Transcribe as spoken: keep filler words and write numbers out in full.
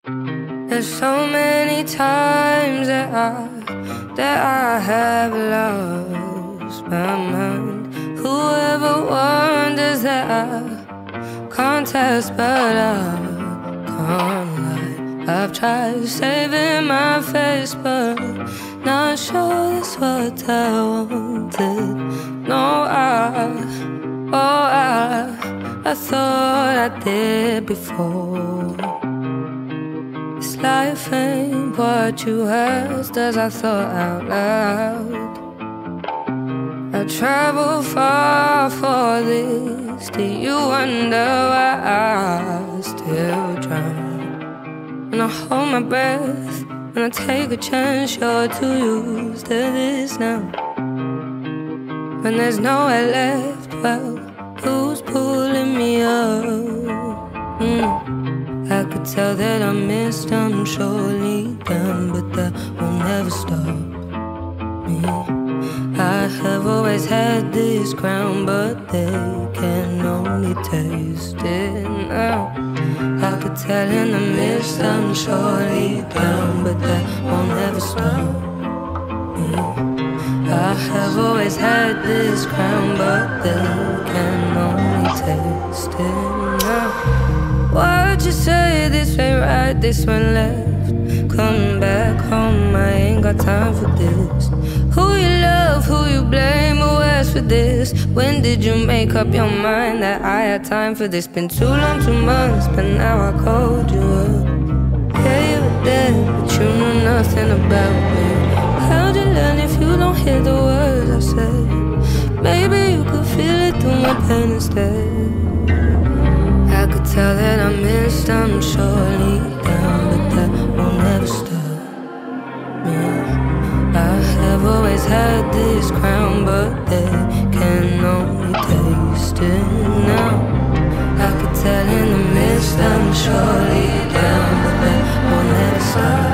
There's so many times that I, that I have lost my mind. Whoever wonders that I can't test, but I can't lie. I've tried saving my face, but not sure that's what I wanted. No, I, oh I, I thought I did before. This life ain't what you asked, as I thought out loud. I travel far for this. Do you wonder why I still drown? When I hold my breath, when I take a chance, you're too used to this now. When there's nowhere left, well, who's pulling me up? Mm. I could tell that I missed them, surely done, but that will never stop me. I have always had this crown, but they can only taste it now. I could tell in the mist I'm surely down, but that won't ever stop me. I have always had this crown, but they can only taste it now. Why'd you say this way right, this one left? Come back home, I ain't got time for this. Who you love, who you blame, who asked for this? When did you make up your mind that I had time for this? Been too long, two months, but now I called you up. Yeah, you were there, but you knew nothing about me. How'd you learn if you don't hear the words I say? Maybe you could feel it through my pain instead. I could tell that I missed, I'm surely down, but that will never stop me. I have always had this crown, but they can only taste it now. I could tell in the mist I'm surely down, but that will never stop